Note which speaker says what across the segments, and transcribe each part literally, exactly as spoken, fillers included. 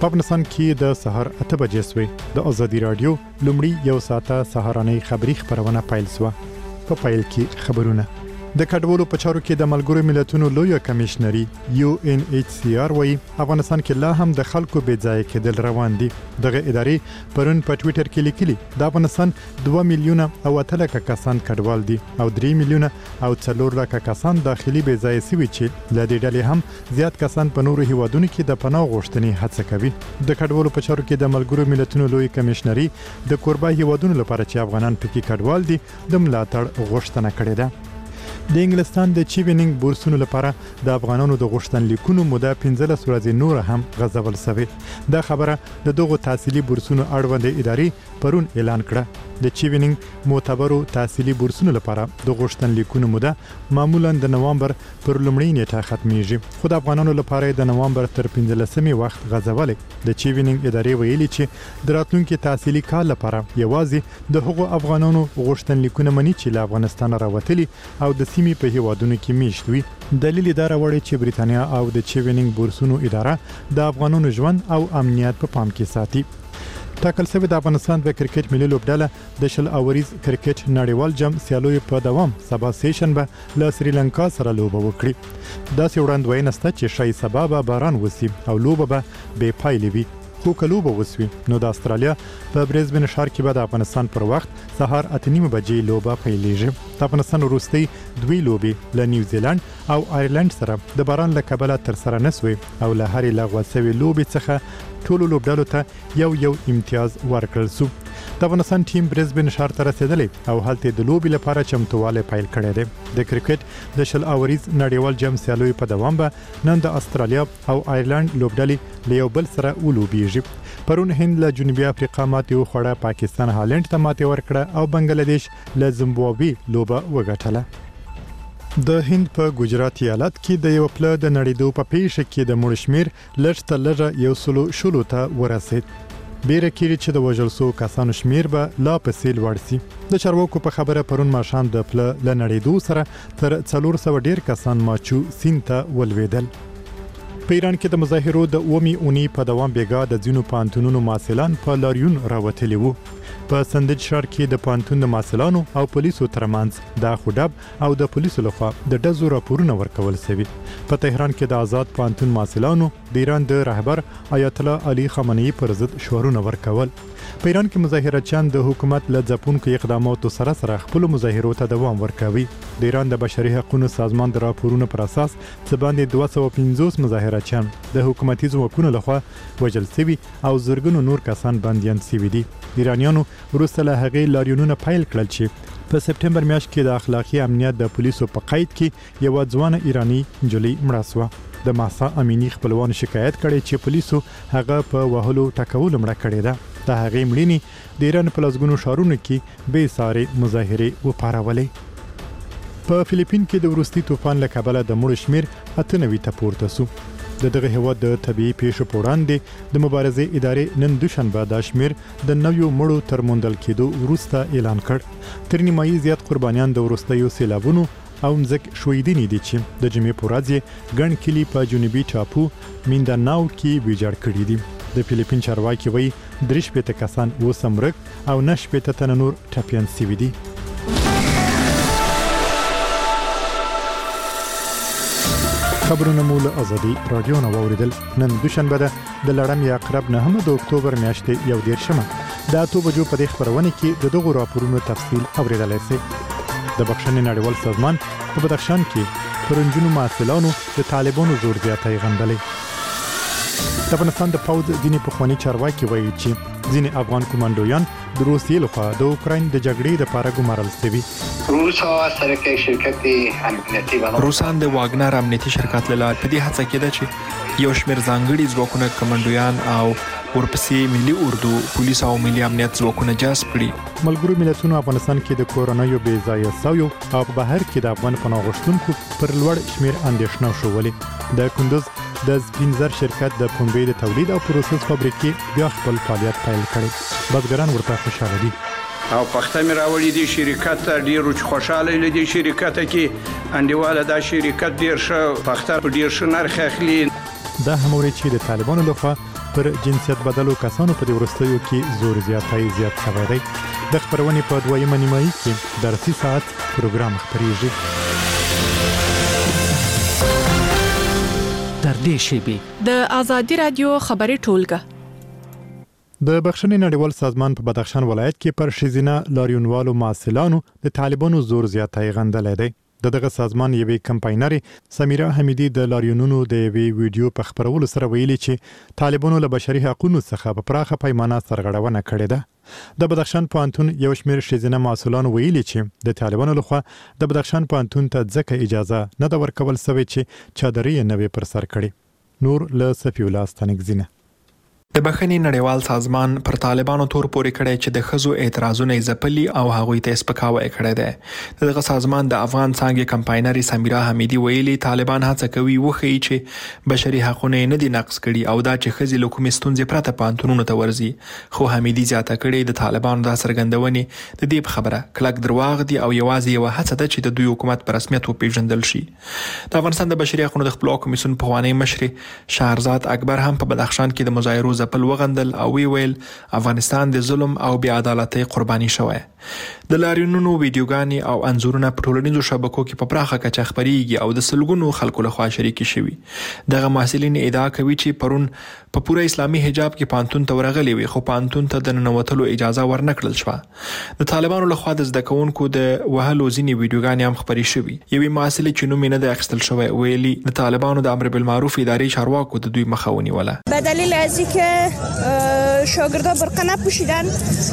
Speaker 1: په افغانستان کې د سهار اته بجې سوې د ازادي رادیو لومړی یو ساعته سهارنۍ خبری خبرونه پیل سوه. په پیل کې خبرونه د کډوالو په چارو کې د ملګرو ملتونو لوی کمشنري یو ان ایچ سی آر وايي افغانستان کې لا هم د خلکو بې ځای کېدل روان دي. دغه ادارې پرون په ټوئیټر کې لیکلي د افغانستان دوه میلیونه او اته لکه کسان کډوال دي او درې میلیونه او څلور لکه کسان داخلي بې ځای سوي چې له دې ډلې هم زیات کسان په نورو هیوادونو کې د پناه غوښتنې هڅه کوي. د کډوالو په چارو کې د ملګرو ملتونو لوی کمشنري د کوربه هیوادونو لپاره چې افغانان پکې کډوال دي د ملاتړ غوښتنه کړې ده. د انګلستان د چیوینینګ بورسونو لپاره د افغانانو د غوښتنلیکونو موده پنځلس ورځې نور هم غځول شوې. دا خبره د دغو تحصیلي بورسونو اړوند ادارې پرون اعلان کړه. د چیوینینګ معتبرو تحصیلي بورسونو لپاره د غوښتنلیکونو موده معمولا د نوامبر پر لومړۍ نیټه ختميږي، خو د افغانانو لپاره د نوامبر تر پنځلسمې وخت غځولې. د چیوینینګ ادارې ویلي چې د راتلونکي تحصیلي کال لپاره یوازې د هغو افغانانو غوښتنلیکونه مني چې له افغانستان راوتلي او د سیمې په هیوادونو کې میشت وي. دلیل دا راوړی چې بریتانیا او د چیوینینګ بورسونو اداره د افغانانو ژوند او امنیت په پام کې ساتي. ټاکل شوی د افغانستان د کرکټ ملي لوبډله د شل اوریز کرکټ نړیوال جام سیالیو په دوام سبا سیشن به له سریلانکا سره لوبه وکړي. دا څه وړاندوینه سته چې شای سبا به باران وسی او لوبه به بې پایلې وي. خو که لوبه وسوي نو د استرالیا په بریزبن ښار کې به د افغانستان پر وخت سهار اته نیمه بجې لوبه پیلېږي. د افغانستان وروستۍ دوی لوبې له نیوزیلند او آیرلند سره د باران له کبله تر سره نسوي او له هرې لغوه شوې لوبې څخه ټولو لوبډالو ته یو یو امتیاز ورکړل شو. د افغانستان ټیم بریزبن ښار ته رسیدلی او هلته د لوبې لپاره چمتووالی پیل کړی دی. د کرکټ د شل اوریز نړیوال جام سیالیو په دوام به نن د استرالیا او آیرلند لوبډلې له یو بل سره ولوبېږي. پرون هند له جنوبي افریقا ماتې وخوړه، پاکستان هالند ته ماتې ورکړه او بنگلاديش له زیمبابوې لوبه وګټله. د هند په ګجرات ایالت کې د یو پله د نړیدو په پیښه کې د مړ شمیر لږ تر لږه یو سلو شلو ته ورسید. بیره کېږي چې د وژل شوو کسانو شمیر به لا پسې لوړ شي. د چارواکو په خبره پرون ماښام د پله له نړیدو سره تر څلور سوه ډیر کسان ماچو سیند ته ولوېدل. په ایران کې د مظاهرو د اومي اونۍ په دوام بیګا د ځینو پانتونونو محصلان په لاریون راوتلي وو. په سندج ښار کې د پانتون د محصلانو او پولیسو ترمنځ د خوډب او د پولیسو لخوا د ډزو راپورونه ورکول شوي. په تهران کې د آزاد پانتون محصلانو د ایران د رهبر آیت الله علي خامنه‌ای پر ضد شعارونه ورکول. په ایران کې مظاهرچیان د حکومت له ځپونکو اقداماتو سره سره خپل مظاهرو ته دوام ورکوي. د ایران د بشري حقوقو سازمان د راپورونو پر اساس څه باندې دوه سوه پنځوس مظاهرچیان د حکومتي ځواکونو لخوا وژل شوي او زرګونو نور کسان بندیان شوي دي. ایرانیانو وروسته له هغې لاریونونه پیل کړل چې په سپټمبر میاشت کې د اخلاقي امنیت د پولیسو په قید کې یوه ځوانه ایرانی نجلۍ مړه شوه. د ماسا امینی خپلوانو شکایت کړی چې پولیسو هغه په وهلو ټکولو مړه کړې ده. د هغې مړینې د ایران په لسګونو ښارونو کې بې سارې مظاهرې وپارولې. په فلیپین کې د وروستي طوفان له کبله د مړو شمیر اته نوي ته پورته شو. د دغه هیواد د طبيعي پیښو په وړاندې د مبارزې ادارې نن دوشنبه دا شمیر د نویو مړو تر موندل کېدو وروسته اعلان کړ. تر نیمایي زیات قربانیان د وروستیو سیلابونو او مځک ښویدنې دي چې د جمعې په ورځ ګڼ کلي په جنوبي ټاپو مینډاناو کې ویجاړ کړي دي. د فلیپین چارواکي وایي درې شپېته کسان اوس هم مرګ او نه شپېته تنه نور ټپیان شوي دي. خبرونه مو له ازادي رادیو نه واوریدل. نن دوشنبه ده د لړم یا عقرب نهمه د اکتوبر میاشتې یو دیرشمه. د اتو بجو په دې خبرونه کې د دغو راپورونو تفصیل اوریدلای شئ. د بخښنې نړیوال سازمان په بدخشان کې پر نجونو محصلانو د طالبانو زور زیاتی غندلې. د افغانستان د پوځ ځینې پخواني چارواکي وایي چې ځینې افغان کمانډویان د روسیې لخوا د اوکراین د جګړې لپاره ګمارل شوي.
Speaker 2: روسان د واګنر امنیتي شرکت له لارې په دې هڅه کې ده چې یو شمېر ځانګړي ځواکونه کمانډویان او ورپسې ملي اردو پولیس او ملي امنیت ځواکونه جذب کړي.
Speaker 1: ملګرو ملتونو افغانستان کې د کورونایو بې ځایه شویو او په بهر کې د افغان پناه غوښتونکو پر لوړ شمېر اندېښنه شولې. د کندوز د سپینزر شرکت د پنبې د تولید او پروسس فابریکې بیا خپل فعالیت پیل کړی. بزګران ورته خوشاله دي.
Speaker 3: او پخته مې راوړي دي شرکت ډیر خوشاله لدی شرکت کې انډیواله دا شرکت ډیر ښه پخته په ډیر ښه نرخ اخلي.
Speaker 1: دا هم ورې چې د طالبانو لخوا پر جنسیت بدلو کسانو په ورستیو کې زور زیاتای زیات شوی دی. د خبرونې په دویمه نیمایي کې درسي ساعت پروګرام خپریږي.
Speaker 4: تر دې شیبې
Speaker 5: د آزادي رادیو خبري ټولګه.
Speaker 1: د بخښنې نړیوال سازمان په بدخشان ولایت کې پر شیزینه لاریونوالو معسلانو د طالبانو زور زیاتای غندلې دی. دغه سازمان یوې کمپاینري سمیرا حمیدی د لاریونونو د یوې ویډیو په خبرولو سره ویلي چې طالبانو له بشري حقوقو څخه په پراخه پیمانه سرغړونه کړې ده. د بدخشان پوهنتون یو شمېر شیزینه معسولان ویلي چې د طالبانو لخوا د بدخشان پوهنتون ته ځکه اجازه نه ده ورکول شوې چې چادري نه وي پر سر کړي. نور له صفی الله ستنګزینه.
Speaker 2: د بخښنې نړیوال سازمان پر طالبانو تور پورې کړی چې د خزو اعتراضونه ځپلي او هغوی ته سپکاوی کړی دی. دغه سازمان د افغان څنګه کمپاینري سمیرا حمیدی ویلي طالبان هڅه کوي وخی چې بشري حقوقونه نه دي نقض کړي او دا چې خزي له کومې ستونزې پرته پانتونونو ته ورځي. خو حمیدی زیاته کړي د طالبانو د سرګندونې د دې خبره کلک درواغ دي او یوازې یو هڅه ده چې د دوی حکومت پر رسمیت وپیژندل شي. د افغانستان د بشري حقوقو د خپلواک کمیسیون په خوانی مشر شهرزاد اکبر هم په بدخشان کې د مظاهرو ځپل وغندل او وی ویل افغانستان د ظلم او بې عدالتۍ قرباني شوی. د لاریونونو ویډیوګانې او انځورونه په ټولنیزو شبکو کې په پراخه کچه خپريږي او د سلګونو خلکو لخوا شریک شوي. دغه محصلین ادعا کوي چې پرون په پوره اسلامي حجاب کې پانتون ته ورغلي وي خو پانتون ته د ننوتلو اجازه ورنکړل شوه. د طالبانو لخوا د زده کوونکو د وهلو ځینې ویډیوګانې هم خپرې شوي. یوې محصلې چې نوم یې نه دی اخیستل شوی ویلي د طالبانو د امر بالمعروف ادارې چارواکو د دوی مخه ونیوله.
Speaker 6: به دلیل از اینکه شاگردها برقه نپوشیدن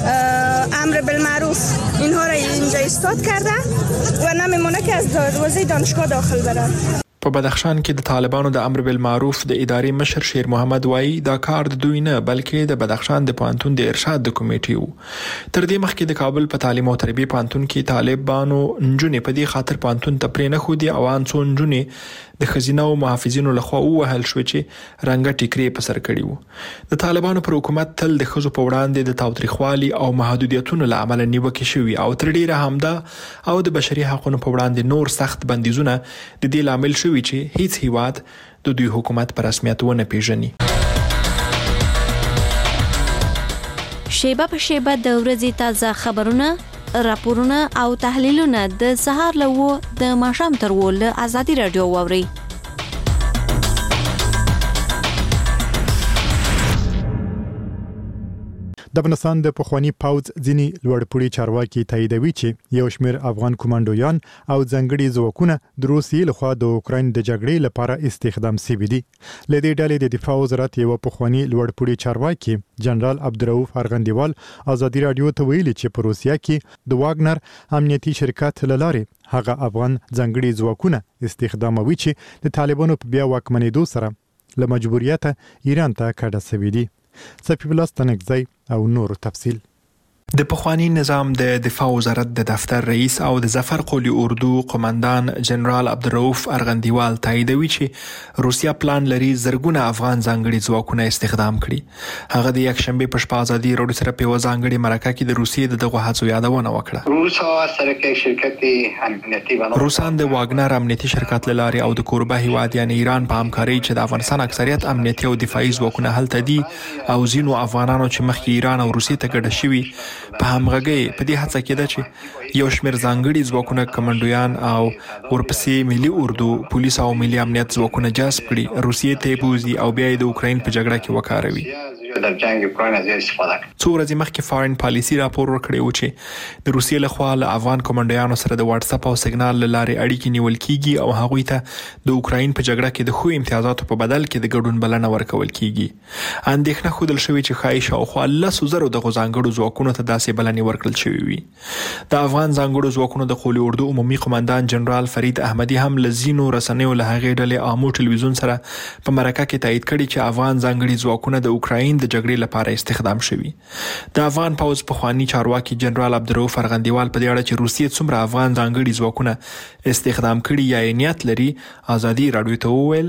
Speaker 6: امر بالمعروف اینها را اینجا ایستاد کرده و نمیمونه که از دروازه دانشگاه داخل برن.
Speaker 2: په بدخشان کې د طالبانو د امر بالمعروف د ادارې مشر شیر محمد وایي دا کار د دوی نه بلکې د بدخشان د پوهنتون د ارشاد د کمیټې وو. تر دې مخکې د کابل په تعلیم او تربیه پوهنتون کې طالبانو نجونې په دې خاطر پوهنتون ته پرې نه خودي او ان څو نجونې د خزینه او محافظینو لخوا وهل شو چې رنګ ټیکري په سر کړی وو. د طالبانو پر حکومت تل د خزو په وړاندې د تاوتریخوالي او محدودیتونو له امله نیوکې شوي او تر ډیره همدا او د بشري حقوقو په وړاندې نور سخت بندیزونه د دې لامل شوي چې هیڅ هیواد د دوی حکومت پر رسمیت ونه پیژني.
Speaker 7: شیبه په شیبه د ورځې تازه خبرونه، راپورونه او تحلیلونه د سهار له و د ماښام تر و له آزادي رادیو واوري.
Speaker 1: د افغانستان د پخوانی پاوز ځینی لوړپوړي چارواکي تاییدوي چې یو شمېر افغان کمانډویان او ځنګړي ځواکونه د روسیې لخوا د اوکراین د جګړې لپاره استخدام شوي دي. لدې ډلې د دفاع وزارت یو پخوانی لوړپوړي چارواکي جنرال عبدالرؤف ارغندیوال آزادي رادیو ته ویلي چې په روسیا کې د واګنر امنیتي شرکت لاره هغه افغان ځنګړي ځواکونه استخداموي چې د طالبانو په بیا واکمنېدو سره له مجبوریته ایران ته کډه شوي دي. صفی الله ستنګزی او نور تفصیل.
Speaker 2: د پخوانی نظام د دفاع وزارت د دفتر رئیس او د ظفر قولی اردو قومندان جنرال عبدالرؤف ارغندیوال تاییدوي چې روسیا پلان لري زرګونه افغان ځانګړي ځواکونه استخدام کړي. هغه د یک شنبه په شپه آزادي رادیو سره په ځانګړي مرکه کې د روسیې د دغه هڅو یادونه وکړه. روسان د واګنر امنیتي شرکت لاري او د کوربه هیواد یعنی ایران په همکاري چې د افغانستان اکثریت امنیتي او دفاعي ځواکونه هلته دي او ځینو افغانانو چې مخکې ایران او روسیې ته ګډه شوي په همغږي په دې هڅه کې ده چې یو شمېر ځانګړي ځواکونه کمانډویان او ورپسې ملي اردو پولیس او ملي امنیت ځواکونه جذب کړي روسیې ته بوزي او بیا د اوکراین په جګړه کې وکاروي.
Speaker 8: در جنگ اوکراین از استفاده کړي.
Speaker 2: څو ورځې مخکې فارن پالیسي راپور ورکړی و چې د روسیې لخوا له افغان کمانډویانو سره د واتس اپ او سیګنال لارې اړیکې نیول کیږي او هغوی ته د اوکراین په جګړه کې د خو امتیازاتو په بدل کې د ګډون بلنه ورکول کیږي. اندېښنه ښودل شوې چې ښایي شاوخوا لسو زرو د ځانګړو ځواکونو ته داسې بلنې ورکړل شوې وي. د افغان ځانګړو ځواکونو د قولی اردو عمومي قومندان جنرال فرید احمدي هم له ځینو رسنیو له هغې ډلې آمو ټلویزیون سره په مرکه کې تایید کړي چې افغان ځانګړي ځواکونه د اوکراین د جګړې لپاره استخدام شوي. د افغان پوز پخوانی چارواکي جنرال عبدالرؤف ارغندیوال په دې اړه چې روسیې څومره افغان ځانګړي ځواکونه استخدام کړي یا نیت لري آزادي رادیو ته وویل
Speaker 8: ګروپ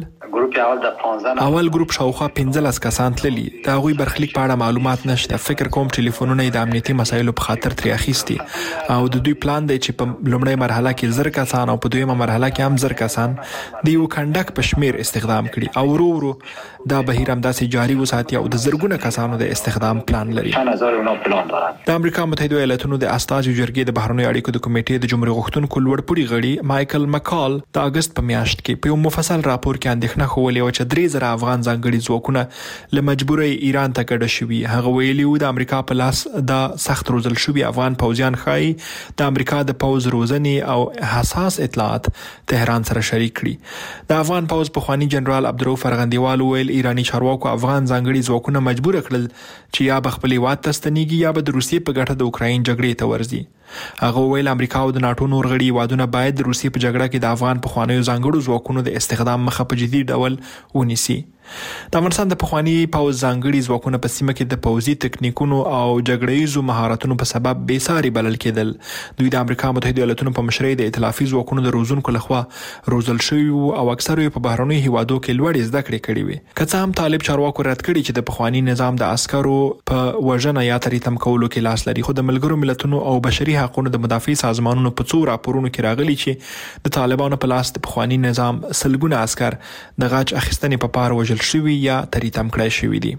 Speaker 8: ګروپ اول د پنځه
Speaker 2: اول ګروپ شاوخوا پنځلس کسان تللي. د هغوی برخلیک په اړه معلومات نشته. فکر کوم ټلیفونونه یې د امنیتي مسایلو په خاطر ترې اخیستي او د دوی پلان دی چې په لومړۍ مرحله کې زر کسان او په دویمه مرحله کې هم زر کسان د یو کنډک په شمیر استخدام کړي او ورو ورو دا بهیر همداسې جاري وساتي او د زرګونه کسانو د استخدام پلان لري. د امریکا متحده ایالاتونو د استازو جرګې د بهرنیو اړیکو د کمیټې د جمهوریت غوښتونکو لوړپوړي غړي مایکل مکال د اگست په میاشت کې په یو مفصل راپور کې اندېښنه ښودلې وه چې درې زره افغان ځانګړي ځواکونه له مجبورۍ ایران ته کډه شوي. هغه ویلي و د امریکا په لاس دا سخت روزل شوي افغان پوځیان ښایي د امریکا د پوځ روزنې او حساس اطلاعات تهران سره شریک کړي. د افغان پوځ پخواني جنرال عبدالرؤف ارغندیوال ویل ایرانی چارواکو افغان ځانګړي ځواکونه مجبور کړل چې یا به خپل هیواد ته ستنېږي یا به د روسیې په ګټه د اوکراین جګړې ته ورځي. هغه ویل امریکا او د ناټو نور غړي هیوادونه باید د روسیې په جګړه کې د افغان پخوانیو ځانګړو ځواکونو د استخدام مخه په جدي ډول ونیسي. د افغانستان د پخواني پوځ ځانګړي ځواکونه په سیمه کې د پوځي تکنیکونو او جګړهیزو مهارتونو په سبب بې ساري بلل کېدل. دوی د امریکا متحده ایالاتونو په مشرۍ د ائتلافي ځواکونو د روزونکو لخوا روزل شوي او اکثرو یې په بهرنیو هیوادو کې لوړې زده کړې کړې وې. که څه هم طالب چارواکو رد کړي چې د پخواني نظام د عسکرو په وژنه یا تریتم کولو کې لاس لري، خو د ملګرو ملتونو او بشري حقوقو د مدافع سازمانونو په څو راپورونو کې راغلي چې د طالبانو په لاس د پخواني نظام سلګونه عسكر د غاج اخیستنې په پار وژل شوي یا تریتم کړای شوي دي.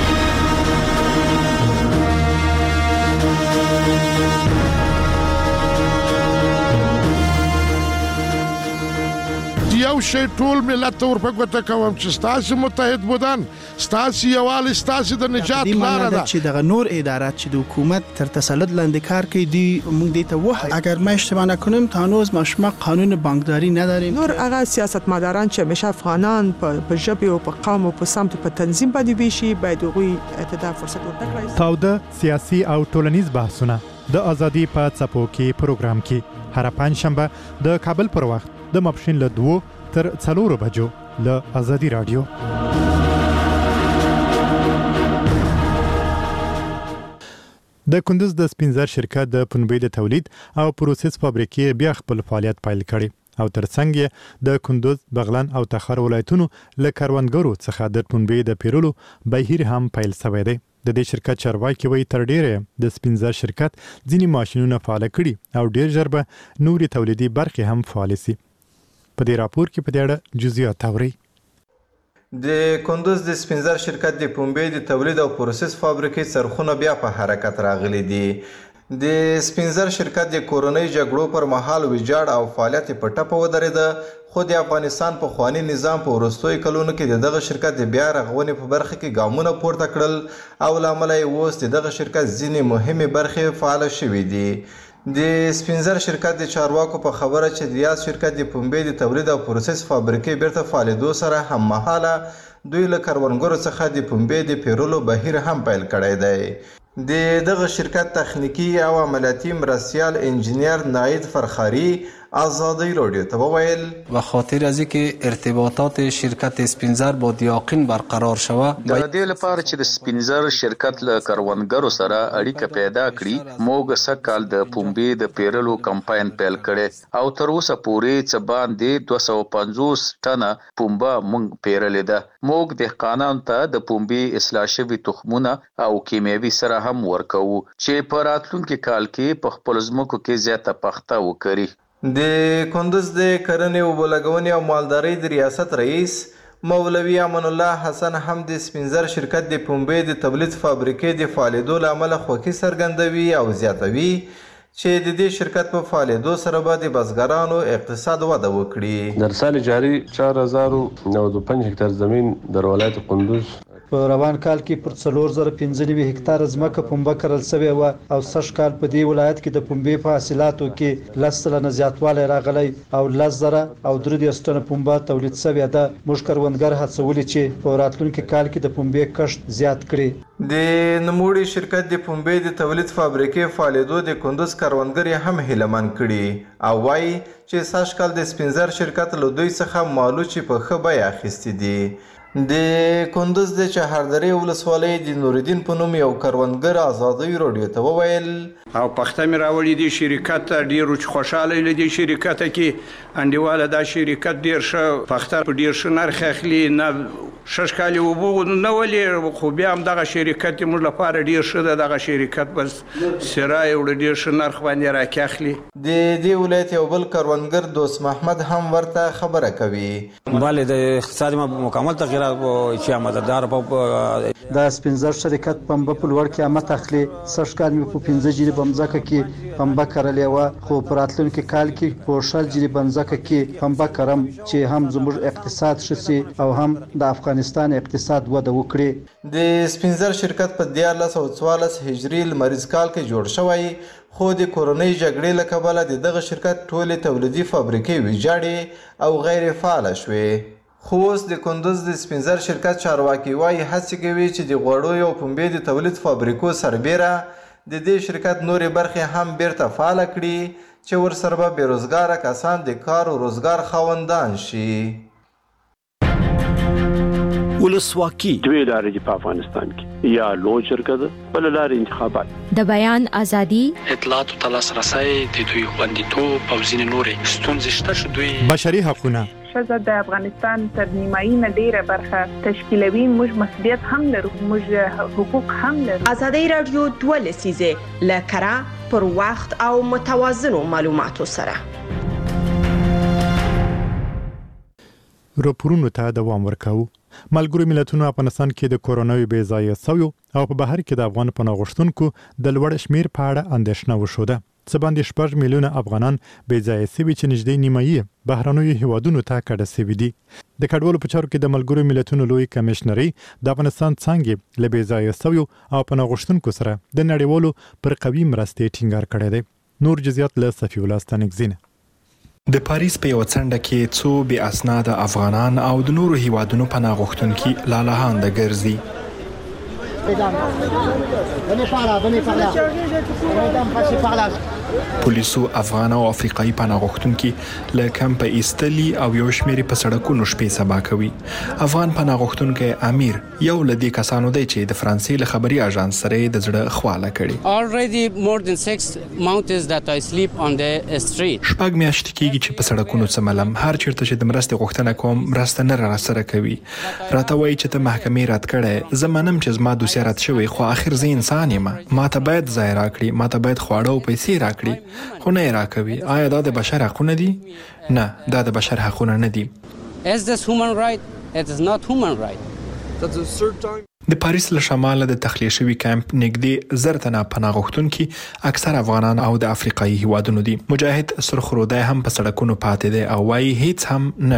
Speaker 4: یو شی ټول ملت ته ورپګوته کوم چې ستاسو متحد بودن، ستاسو یووالی، ستاسو د نجات لاره ده.
Speaker 9: چې دغه نور ادارات چې د حکومت تر تسلط لاندې کار کوي دی موږ دې ته وایو اگر ما اشتباه نکنم تا هنوز ما شما قانون بانکداری نداریم.
Speaker 10: نور هغه سیاستمداران چې همیشه افغانان په ژبه او په قوم او په سمت په تنظیم باندې ویشي باید هغوی ته فرصت ورکړي.
Speaker 1: تاوده سیاسي او ټولنیز بحثونه د ازادي په څپو کې پروګرام کې هر پنځشنبه د کابل پر وخت د ماپښین له دوه تر څلورو بجو له ازادي رادیو. د کندوز د سپینزر شرکت د پنبې د تولید او پروسس فابریکې بیا خپل فعالیت پیل کړي او ترڅنګ یې د کندوز، بغلان او تخار ولایتونو له کروندګرو څخه د پنبې د پیرلو بهیر هم پیل شوی دی. د دې شرکت چارواکي وایي تر ډیره د سپینزر شرکت ځینې ماشینونه فعال کړي او ډیر ژر به نورې تولیدي برخې هم فعال شي. په دې راپور کې په دې اړه جزئیات اورئ.
Speaker 11: د کندوز د سپینزر شرکت د پنبې د تولید او پروسس فابریکې څرخونه بیا په حرکت راغلي دي. د سپینزر شرکت د کورونی جګړو پر مهال ویجاړ او فعالیت په ټپه ودرېده، خو د افغانستان په خواني نظام په وروستیو کلونو کې دغه شرکت د بیا رغونې په برخه کې ګامونه پورته کړل او له امله یې اوس دغه شرکت ځینې مهمې برخې فعال شوي دي. د سپینزر شرکت د چارواکو په خبره چې د یاد شرکت د پنبې د تولید او پروسس فابریکې بیرته فعالېدو سره هم مهاله دوی له کروندګرو څخه د پنبې د پیرلو بهیر هم پیل کړی دی. د دغه شرکت تخنیکی او عملیاتی مرستیال انجینیر ناید فرخاری آزادی رادیو ته وویل
Speaker 12: و خاطر از اینکه ارتباطات شرکت سپینزر با دیاقین برقرار شوه
Speaker 13: د دې لپاره چې د سپینزر شرکت له کروندګرو سره اړیکه پیدا کړي موږ سکهال د پنبې د پیرلو کمپاین پیل کړي او تر اوسه پورې څه باندې دوه سوه پنځوس ټنه پنبه موږ پیرلې ده. موږ دهقانانو ته د پنبې اصلاح شوي تخمونه او کیمیاوي سره هم ورکوو چې په راتلونکي کال کې په خپلو ځمکو کې زیاته پخته وکړي.
Speaker 11: د کندوز د کرنې اوبه لګونې او مالدارۍ د ریاست رئیس مولوي امان الله حسن هم د سپینزر شرکت د پنبې د تولید فابریکې د فعالېدو له امله خوښي څرګندوي او زیاتوي چې د دې شرکت په فعالېدو سره به د بزګرانو اقتصاد وده وکړي.
Speaker 14: در سال جاری چهار هزار و نود و پنج هکتار زمین در ولایت کندوز
Speaker 15: په روان کال کې پر څلور زره پنځه نوي هکتار ځمکه پنبه کرل شوې وه او سږ کال په دې ولایت کې د پنبې په حاصلاتو کې لس سلنه زیاتوالی راغلی او لس زره او درې دېرش ټنه پنبه تولید شوې ده. موږ کروندګر هڅولي چې په راتلونکي کال کې د پنبې کښت زیات کړي.
Speaker 11: د نوموړي شرکت د پنبې د تولید فابریکې فعالېدو د کندوز کروندګر هم هیلهمن کړي او وایي چې سږ کال د سپینزر شرکت له دوی څخه مالوچې په ښه بیه اخیستې دي. د کندوز د چهاردری ولسوالۍ د نوردین په نوم یو کروندګر ازادي رادیو ته وویل
Speaker 3: او پخته مې راوړي دي شرکت ته ډېر خوشاله له دې شرکت کې انډیواله دا شرکت ډېر ښه پخته په ډېر ښه نرخ اخلي نه شش کالي وبو نه ولې خو بیا هم دغه شرکت موږ لپاره ډېر ښه ده دغه شرکت بس سرای وړ ډېر ښه نرخ باندې راکاخلي
Speaker 11: د دې ولایت یو بل کروندګر دوست محمد هم ورته خبره کوي
Speaker 16: بله د اقتصادي مکمل تغییرات چې مدددار په
Speaker 15: د سپینزر شرکت پنبه په لوړ قیمت اخلي سږ کال مې په پنځه جري بمځکه کې پنبه کرلې وه خو په راتلونکي کال کې په شل جري بمځکه کې پنبه کرم چې هم زموږ اقتصاد ښه سي او هم د افغانستان اقتصاد وده وکړي
Speaker 11: د سپینزر شرکت په دیارلس او څوارلس هجري لمریز کال کې جوړ شوی خو د کورونی جګړې له کبله د دغه شرکت ټولې تولیدي فابریکې ویجاړې او غیر فعاله شوې خو اوس د کندوز د سپینزر شرکت چارواکي وایي هڅې کوي چې د غوړو او پنبې د تولید فابریکو سربیره د دې شرکت نورې برخې هم بیرته فعاله کړي چې ورسره به بېروزګاره کسان د کار او روزګار خاوندان شي
Speaker 17: ولسواکي دوی لارې دي په افغانستان کې یا لوی شرکت بل لارې انتخابات
Speaker 18: د بیان ازادي
Speaker 19: اطلاعات او تلاسرسي د دوی خوندیتوب او ځینې نورې ستونزې شته چې دوی
Speaker 1: بشري حقوقونه
Speaker 20: ښځه د افغانستان تر نیمایي نه ډیره برخه تشکیلوي موږ مسؤلیت هم لرو موږ حقوق هم لرو
Speaker 21: ازادي رادیو دوه لسیزه لکرا پر وخت او متوازنو معلوماتو سره
Speaker 1: راپورونو ته دوام ورکاو ملګرو ملتونو افغانستان کې د کورونا بې ځایه سویو او په بهر کې د افغان پناه غوښتونکو د لوړ شمیر په اړه اندېښنه وشوده څه باندې شپږ میلیونه افغانان بې ځایه سوي چې نږدې نیمایي بهرنیو هیوادونو ته کډه سوي دي د کډوالو په چارو کې د ملګرو ملتونو لوی کمشنري د افغانستان څنګه له بې ځایه سویو او پناه غوښتونکو سره د نړیوالو پر قوي مرستې ټینګار کړی دی نور جزئیات له صفی الله ستانکزینه
Speaker 2: د پاریس په یو څنډه کې څو بې اسناده افغانان او د نورو هیوادونو پناه غوښتونکي لالهانده ګرځي پولیسو افغان او افریقایي پناه غوښتونکي له کمپه ایستلي او یو شمېر په سړکونو شپې سبا کوي افغان پناه غوښتونکی امیر یو له دې کسانو دی چې د فرانسې له خبري اژانس سره د زړه خواله کړي
Speaker 22: already more than six months that I sleep on the street
Speaker 2: شپږ میاشتې کېږي چې په سړکونو څملم هر چیرته چې د مرستې غوښتنه کوم مرسته نه راسره کوي راته وایي چې ته محکمې رد کړی زه منم چې زما دوسیه رد شوی خو آخر زه انسان یم ما ته باید ځای راکړي ما ته باید خواړه او پیسې راکړي خو نه یې راکوي آیا دا د بشر حقونه دي نه دا د بشر حقونه نه دي
Speaker 22: Is this human right? It is not human right.
Speaker 2: د پاریس له شماله د تخلیه شوي کمپ نږدې زر تنه پناه غوښتونکي اکثر افغانان او د افریقایي هیوادونو دي مجاهد سرخرودی هم په سړکونو پاتې دی او وایي هیڅ هم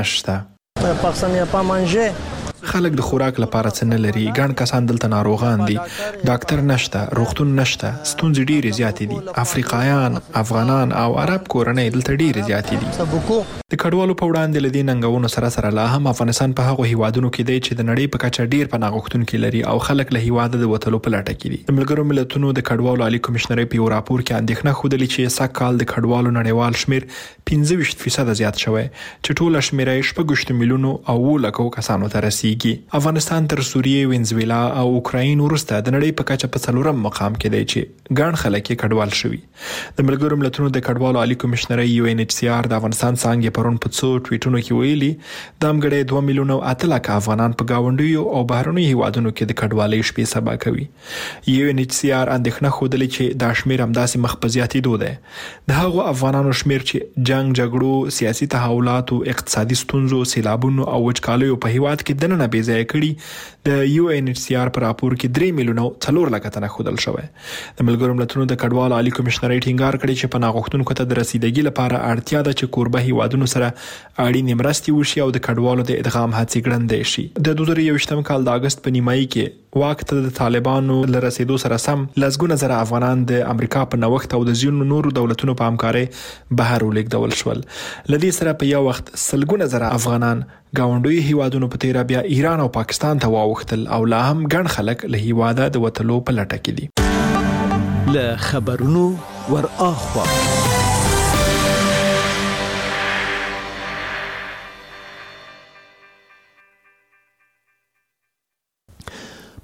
Speaker 2: نشته خلک د خوراک لپاره څه نه لري ګڼ کسان دلته ناروغان دي ډاکټر نشته روغتون نشته ستونزې ډېرې زیاتې دي افریقایان افغانان او عرب کورنۍ دلته ډېرې زیاتې دي د کډوالو په وړاندې له دې ننګونو سره سره لا هم افغانستان په هغو هیوادونو کې دی چې د نړۍ په کچه ډېر پناه غوښتونکي لري او خلک له هیواده د وتلو په لټه کې دي د ملګرو ملتونو د کډوالو عالي کمشنرۍ په یو راپور کې اندېښنه ښودلې چې سږ کال د کډوالو نړیوال شمېر پنځه ویشت فیصده زیات شوی چې ټوله شمېره یې شپږ ویشت میلیونو او اووه لکو کسانو ته رسیږي افغانستان تر سوریې وینزویلا او اوکراین وروسته د نړۍ په کچه په څلورم مقام کې دی چې ګڼ خلک یې کډوال شوي د ملګرو ملتونو د کډوالو عالي کمشنرۍ یو ان ایچ سی آر د افغانستان څانګې پرون په څو ټویټونو کې ویلي دا همګړی دوه میلیونه او اته لکه افغانان په ګاونډیو او بهرنیو هیوادونو کې د کډوالۍ شپې سبا کوي یو ان ایچ سی آر اندېښنه ښودلې چې دا شمېر همداسې مخ په زیاتېدو دی د هغو افغانانو شمېر چې جنګ جګړو سیاسي تحولاتو اقتصادي ستونزو سیلابونو او وچکالیو په هیواد کې دننه بې ځایه کړي د یو ان ایچ سی آر په راپور کې درې میلیونه څلور لکه تنه ښودل شوی د ملګرو ملتونو د کډوالو عالي کمشنرۍ ټینګار کړی چې پناه غوښتونکو ته د رسیدګۍ لپاره اړتیا ده چې کوربه هیوادونو سره اړینې مرستې وشي او د کډوالو د ادغام هڅې ګړندۍ شي د دوه زره یوویشتم کال د اګست په نیمایي کې واک ته د طالبانو له رسیدو سره سم لسګونه زره افغانان د امریکا په نوښت او د ځینو نورو دولتونو په همکارۍ بهر ولېږدول شول له دې سره په یو وخت سلګونه زره افغانان ګاونډیو هیوادونو په تیره بیا ایران او پاکستان ته واوښتل او لا هم ګڼ خلک له هیواده د وتلو په لټه کې دي
Speaker 17: له خبرونو ور اخوا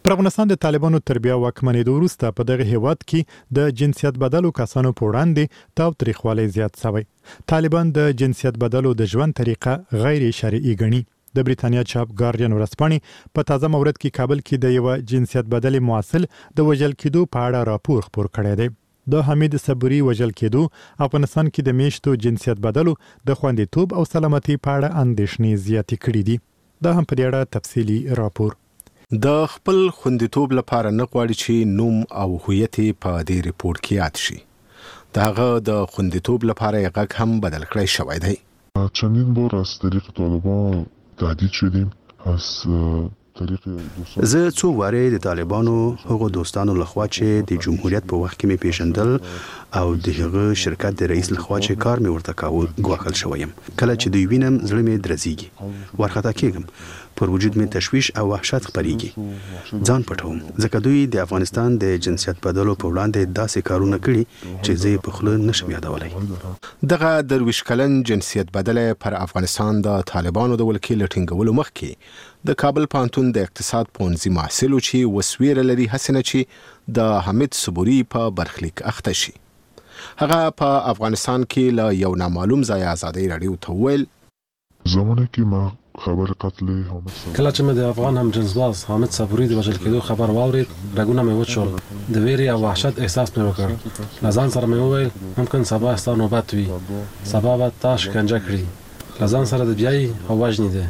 Speaker 1: پر افغانستان د طالبانو تربیه واکمنېدو وروسته په دغه هیواد کې د جنسیت بدلو کسانو په وړاندې تاوتریخوالی زیات شوی. طالبان د جنسیت بدلو د ژوند طریقه غیر شرعي ګڼي. د بریتانیا چاپ ګارډین ورځپاڼې په تازه مورد کې کابل کې د یو جنسیت بدلې معاصل د وژل کېدو په اړه راپور خپور کړی دی. د حمید صبوري وژل کېدو افغانستان کې د میشتو جنسیت بدلو د خوندیتوب او سلامتي په اړه اندېښنې زیاتې کړې دي. دا هم په دې اړه تفصیلي راپور.
Speaker 5: د خپل خوندیتوب لپاره نه غواړي چې نوم او هویت په دې ریپورت کې یاد شي. دغه د خوندیتوب لپاره یې غږ هم بدل کړی شوی دی.
Speaker 18: چندین بار از طریق طالبان تهدید شدیم از طریق
Speaker 23: زه څو واره د طالبانو هغو دوستانو لخوا چې د جمهوریت په وخت کې مې پیژندل او د هغه شرکت د رئیس لخوا چې کار مې ورته کاوه ګواښل شویم. کله چې دوی وینم زړه مې درزيږي، ورخطا کېږم، پر وجود مې تشویش او وحشت خپرېږي. ځان پټوم ځکه دوی د افغانستان د جنسیت بدلو په وړاندې داسې کارونه کړي چې زه په خوله نشم یادولی.
Speaker 5: دغه درویش کلن جنسیت بدله پر افغانستان د طالبانو د ولکې لټینګولو مخکې د کابل پوهنتون د اقتصاد پوهنځي محصل چې وسویره لري هڅه نه چې د حمید صبوري په برخلیک اخته شي. هغه په افغانستان کې له یو نامعلوم ځای ازادۍ راډیو ته وویل
Speaker 18: زمانه کې ما خبر قتل حامد صبوري
Speaker 22: کله چې مې د افغان هم جنسباز حامد صبوري د وژل کېدو خبر واورید رګونه مې وچول، د ویرې او وحشت احساس مې وکړ. له ځان سره مې وویل ممکن سبا ستا نوبت وي، سبا به تا شکنجه کړي، له ځان سره د بیایي او وژنې دی.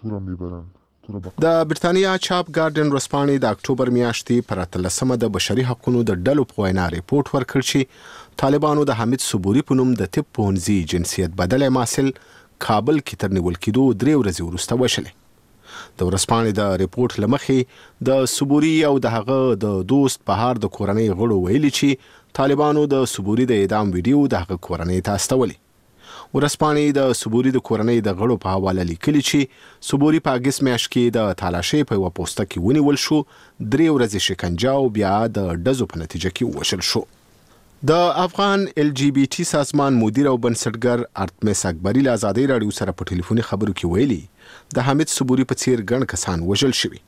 Speaker 5: د بریتانیا چاپ ګارډین ورځپاڼې د اکتوبر میاشتې پر اتلسمه د بشري حقوقو د ډلو په وینا ریپورت ورکړ چې طالبانو د حمید صبوري په نوم د طب پوهنځي جنسیت بدلې محصل کابل کې تر نیول کېدو درې ورځې وروسته وشلې. د ورځپاڼې د ریپورت له مخې د صبوري او د هغه د دوست بهار د کورنۍ غړو ویلي چې طالبانو د صبوري د اعدام ویډیو د هغه کورنۍ ته استولې. ورځپاڼې د صبوري د کورنۍ د غړو په حواله لیکلي چې صبوري په اګست میاشت کې د تالاشۍ په یوه پوسته کې ونیول شو، درې ورځې شکنجه او بیا د ډزو په نتیجه کې ووژل شو. د افغان ال جی بی ټي سازمان مدیر او بنسټګر ارتمس اکبري له ازادۍ راډیو سره په ټلیفوني خبرو کې ویلي د حمید صبوري په څیر ګڼ کسان وژل شوي.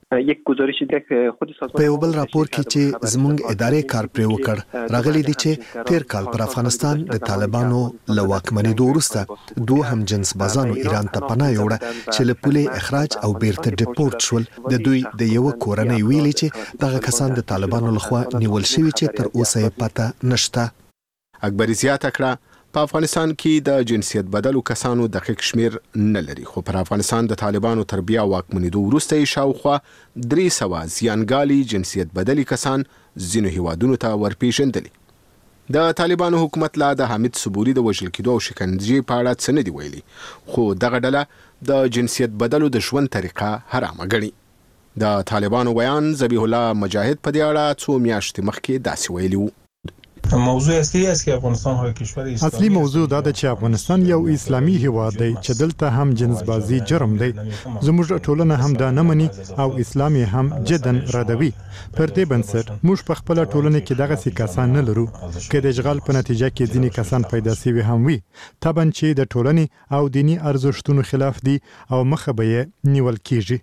Speaker 24: په یو بل راپور کې چې زموږ ادارې کار پرې وکړ راغلي دي چې تیر کال پر افغانستان د طالبانو له واکمنېدو وروسته دوه هم جنس بازانو ایران ته پناه یوړه چې له پولې اخراج او بیرته ډیپورت شول. د دوی د یو کورنۍ ویلي چې دغه کسان د طالبانو لخوا نیول شوي چې تر اوسه یې پته نشته.
Speaker 5: اکبري زیاته کړه په افغانستان کې د جنسیت بدلو کسانو دقیق شمیر نه لري، خو پر افغانستان د طالبانو تربیه واکمنېدو وروسته یې شاوخوا درې سوه زیانګالي جنسیت بدلي کسان ځینو هیوادونو ته ورپېژندلي. د طالبانو حکومت لا د حمید صبوري د وژل کېدو او شکنجې په اړه څه نه دي ویلي، خو دغه ډله د جنسیت بدلو د ژوند طریقه حرامه ګڼي. د طالبانو بیان ذبیح الله مجاهد په دې اړه څو میاشتې مخکې داسې ویلي و.
Speaker 25: موضوع اصلي است که افغانستان های کشور اسلامی
Speaker 1: اصلي موضوع دا ده چې افغانستان یو اسلامي هیواد دی چې دلته هم جنسبازي جرم دی. زموږ ټولنه هم دا نه مني او اسلام هم جدن ردوي. پر دې بنسټ موږ په خپل ټولنه کې دغه سي کسان نه لرو. کې د اشغال په نتیجه کې ځینې کسان پیدا شوي هم وي، طبعا چې د ټولنې او دینی ارزښتونو خلاف دي او مخه به یې نیول کیږي.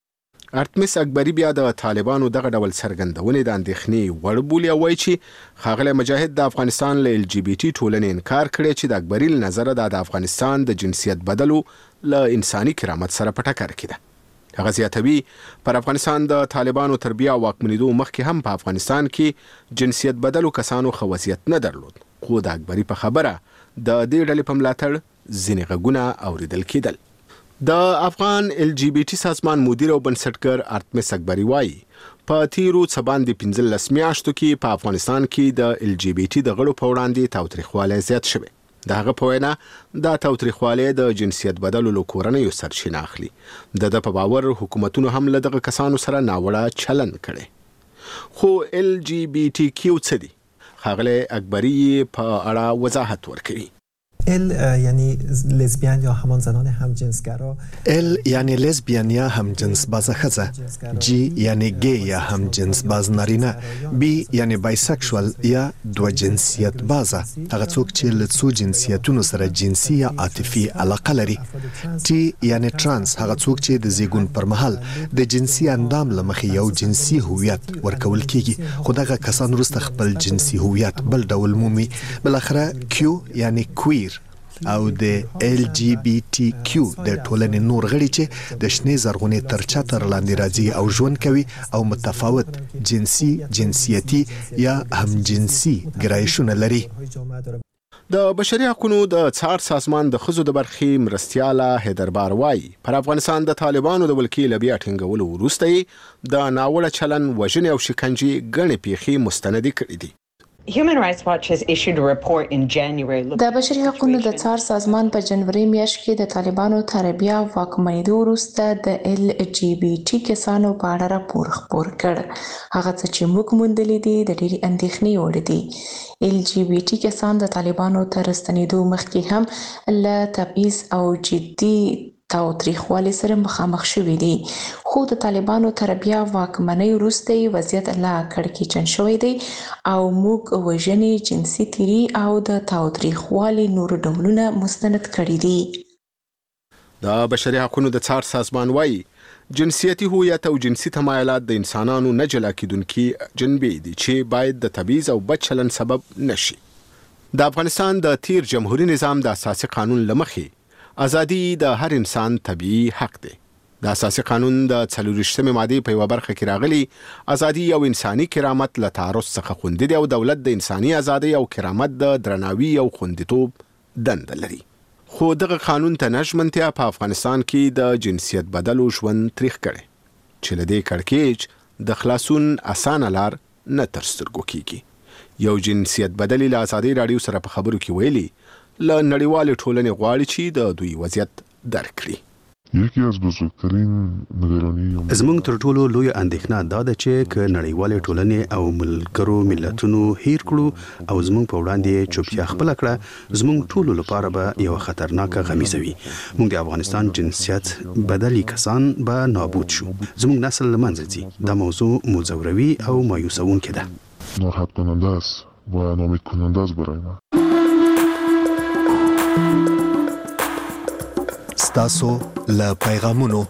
Speaker 5: ارتمس اکبري بیا د طالبانو دغه ډول څرګندونې د اندېښنې وړ بولي او وایي چې ښاغلی مجاهد د افغانستان له ال جی بي ټي ټولنې انکار کړی چې د اکبري له نظره دا د افغانستان د جنسیت بدلو له انساني کرامت سره په ټکر کې ده. هغه زیاتوي پر افغانستان د طالبانو تربیه او واکمنېدو مخکې هم په افغانستان کې جنسیت بدلو کسانو ښه وضعیت نه درلود، خو د اکبري په خبره د دې ډلې په ملاتړ ځینې غږونه اوریدل کېدل. د افغان ال جی بی ټي سازمان مدیر او بنسټګر ارتمس اکبري وایي په تیرو څه باندې پنځلس میاشتو کې په افغانستان کې د ال جی بی ټي د غړو په وړاندې تاوتریخوالی زیات شوی. د هغه په وینا دا تاوتریخوالی د جنسیت بدلو له کورنیو سرچینه اخلي. د ده په باور حکومتونو هم له دغه کسانو سره ناوړه چلند کړی. خو ال جی بی ټي کیو څه دي؟ ښاغلی اکبري په اړه وضاحت ورکوي.
Speaker 4: ال یعنی لزبیان یا همان زنان همجنسگرا.
Speaker 24: ال یعنی لزبیان یا همجنس باز ښځه. جی یعنی گی یا همجنس باز نارینه. بی یعنی بایسکشوال یا دو جنسیت بازه هغه څوک چې له څو جنسیتونو سره جنسي یا عاطفي علاقه لري. ټي یعنی ترانس هغه څوک چې د زیږون پر مهال د جنسي اندام له مخې یو جنسي هویت ورکول کیږي خو دغه کسان وروسته خپل جنسي هویت بل ډول مومي. بلاخره کیو یعنی کویر او د ال جی بی ټي کیو د ټولنې نور غړي چې د شنې زرغونې تر چتر لاندې راځي او ژوند کوي او متفاوت جنسي جنسیتي یا همجنسي ګرایشونه لري.
Speaker 5: د بشري حقوقو د څار سازمان د ښځو د برخې مرستیاله هیدربار وایي پر افغانستان د طالبانو د ولکې له بیا ټینګولو وروسته د ناوړه چلن وژنې او شکنجې ګڼې پیښې مستندې کړې دي.
Speaker 6: Human Rights Watch has issued a report in January.
Speaker 7: د بشري حقوقو د څار سازمان په جنوري میاشت کې د طالبانو تر بیا واکمنېدو وروسته د ال جی بی ټي کسانو په اړه راپور خپور کړ. هغه څه چې موږ موندلې دي د ډېرې اندېښنې وړ دي. ال جی بی ټي کسان د طالبانو تر ستنېدو مخکې هم له تبعیض او جدي تاوتریخوالي سره مخامخ شوي دي خو د طالبانو تر بیا واکمنۍ وروسته وضعیت لا کړکېچن شوی دی او موږ وژنې جنسي تیري او د تاوتریخوالي نور ډولونه مستند کړي دي.
Speaker 5: د بشري حقوقو د څار سازمان وایي جنسیتي هویت او جنسي تمایلات د انسانانو نه جلا کیدونکي جنبې دي چې باید د تبعیض او بد چلن سبب نشي. د افغانستان د تیر جمهوریت نظام د اساسي قانون لمخې ازادي د هر انسان طبيعي حق دی. د اساسي قانون د څلورشتمې ماده په یوه برخه کې راغلي ازادي او انساني کرامت له تعرض څخه خوندي دی او دولت د انساني ازادي او کرامت د درناوي او خوندیتوب دنده لري. خو دغه قانون ته نژمنتیا په افغانستان کې د جنسیت بدلو ژوند تریخ کړي چې له دې کړکېچ د خلاصون اسانه لار نه تر سترګو کیږي. یو جنسیت بدلی له ازادي راډیو سره په خبرو کې ویلي له نړیوال ټولنې غواړي چې د دوی وضعیت درک کړي.
Speaker 18: یکی از بزرگترین نگرانی
Speaker 23: زموږ تر ټولو لوی اندېښنه دا ده چې ک نړیوال ټولنې او ملګرو ملتونو هیر کړو او زموږ په وړاندې چوپتیا خپل کړه زموږ ټولو لپاره به یو خطرناکه غمیزه وي. موږ د افغانستان جنسیت بدلی کسان به نابود شو. زموږ نسل له منځه ځي. دا موضوع مزوروي او مایوسونکې ده.
Speaker 18: ناراحت کننده است و ناامید کننده است برای ما.
Speaker 24: ستاسو له پیغامونو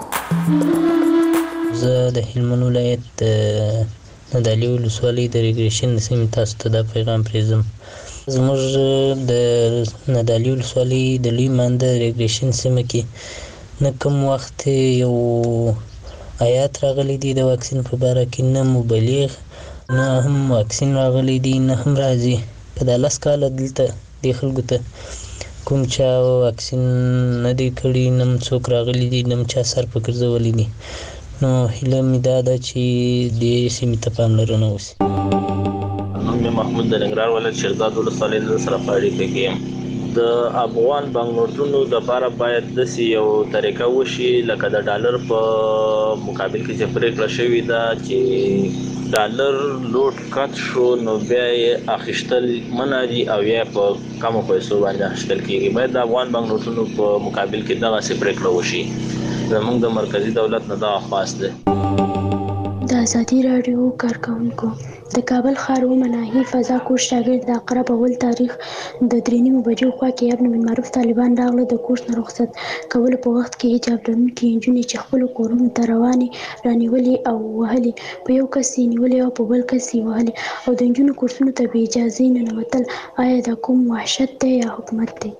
Speaker 8: زه د هلمند ولایت د ندالي ولسوالۍ د ریګریشن سیمې تاسو ته دا پیغام پرېږدم. زموږ د ندالي ولسوالۍ د لوی مانده ریګریشن سیمه کې نه کوم وخت یو آیات راغلی دی د واکسین په باره کې، نه مبلغ نه هم واکسین راغلی دی نه هم راځي. په دا لس کاله دلته دې خلکو ته کوم چا واکسین نه دی کړی، نه څوک راغلی دی، نه چا سر په ګرځولی دی. نو هیله مې دا ده چې دې سیمې ته پاملرنه وشي.
Speaker 9: نوم مې محمود د ننګرهار ولایت شیرزاد ولسوالۍ له سره په اړیکه کې یم. د افغان بانک نوټونو لپاره باید داسې یو طریقه وشي لکه د ډالر په مقابل کې چې پرېکړه شوې ده چې ډالر لوټ کټ شو نو بیا یې اخیستل منع دي او یا په کمو پیسو باندې اخیستل کېږي. باید د افغان بانک نوټونو په مقابل کې دغسې پرېکړه وشي. زموږ د مرکزي دولت نه دا خواست دی.
Speaker 26: د ازادي راډیو کارکونکو د کابل ښار مناهي فضا کورس شاګرد د اقرب اول تاریخ د درې نیمو بجو خوا کې ابن بالمعروف طالبان راغله. د کورس نه رخصت کولو په وخت کې حجاب لرونکي نجونې چې خپلو کورونو ته روانې رانیولې او وهلې، په یو کس یې نیولې او په بل کس یې وهلې او د نجونو کورسونو ته بې اجازې ننوتل. آیا دا کوم وحشت دی یا حکومت دی؟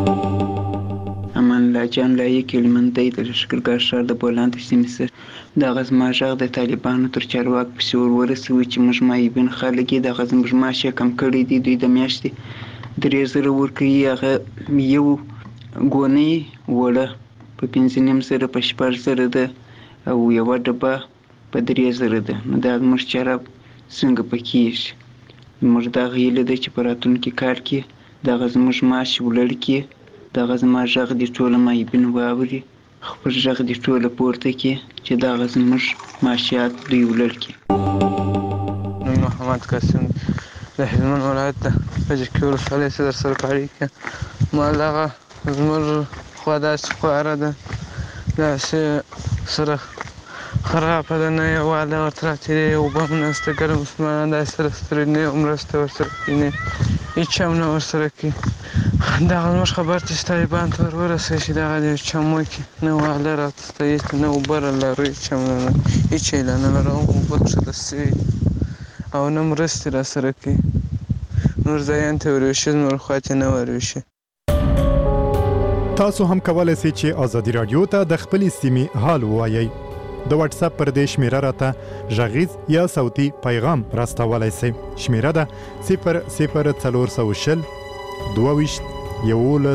Speaker 27: امان الله جان لایق کلمندۍ د لښکرګاه ښار د بولان سیمې سره دغه زما غږ د طالبانو تر چارواک پسې ور ورسوي چې موږ مایبین خلک یې دغه زموږ معاش یې کم کړی دی. دوی د میاشتې درې زره ورکوي، هغه یو ګونۍ وړه په پنځه نیم زره په شپږ زره ده او یوه ډبه په درې زره ده. نو دا زموږ چاره څنګه پکېږي؟ موږ دغه هیله ده چې په راتلونکي کال کې دغه زموږ معاش ولړ کړي، دغه زما غږ دې ټوله مایبین واوري، خپل غږ دې ټوله پورته کړي چې دغه زموږ معاشیات دوی ولړ کړي.
Speaker 28: محمد قاسم
Speaker 3: د هلمند ولایت د کجکي ولسوالۍ څخه در سره په اړیکه ما دغه زموږ خوا داسې خواره ده داسې سره خرابه ده نه یووالی ورته راتېرې اوبه هم نشته ګرم مسلمانان داسې سره ستړي نه یو مرسته ورسره کوي نه هېڅ هم نه ورسره کوي دغه زموږ خبر چې طالبان ته ور ورسوي چې دغه د یو چم وکړي نه واله راته هېڅ نه اوبه رالرو هېڅ هم نه هېڅ یې لا نه لرو اوبه کښته سوي او نه مرستې راسره کوي نور ځایانو ته وروشي زموږ خواته نه وروشي
Speaker 1: تاسو هم کولای شئ چې ازادي رادیو ته د خپلې سیمې حال ووایئ د واتس اپ پر دې شمیره راته غږیز یا صوتي پیغام راستولی شئ. شمیره ده صفر صفر څلور سوه شل دوه ویشت یولس